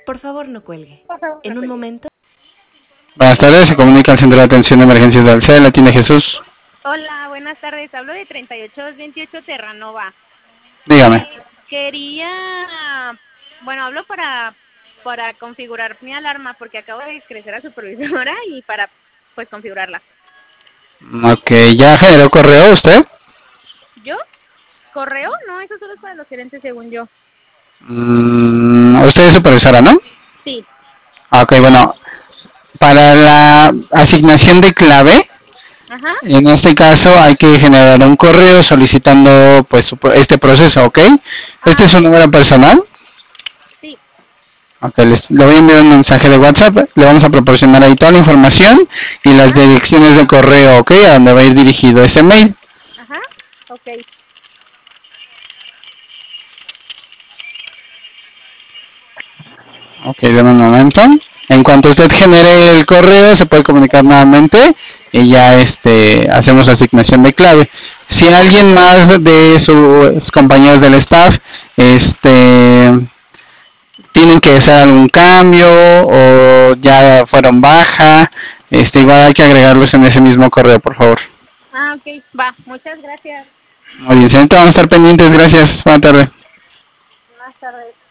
Por favor, no cuelgue. En un momento. Buenas tardes, se comunica al Centro de Atención de Emergencias de Alcea, la tiene Jesús. Hola, buenas tardes. Hablo de 38228 Terranova. Dígame. Hablo para configurar mi alarma porque acabo de crecer a supervisora y para pues configurarla. Ok, ¿ya generó correo usted? ¿Yo? ¿Correo? No, eso solo es para los gerentes según yo. Usted es supervisora, ¿no? Sí. Ok, bueno, para la asignación de clave, Ajá. en este caso hay que generar un correo solicitando pues este proceso, ¿ok? ¿Este es su número personal? Sí. Ok, le voy a enviar un mensaje de WhatsApp, le vamos a proporcionar ahí toda la información y las direcciones de correo, ¿ok? A donde va a ir dirigido ese mail. Ajá, ok. Ok, deme un momento. En cuanto usted genere el correo, se puede comunicar nuevamente y ya hacemos la asignación de clave. Si alguien más de sus compañeros del staff tienen que hacer algún cambio o ya fueron baja, igual hay que agregarlos en ese mismo correo, por favor. Ah, ok, va. Muchas gracias. Muy bien, señorita, vamos a estar pendientes. Gracias. Buenas tardes. Buenas tardes.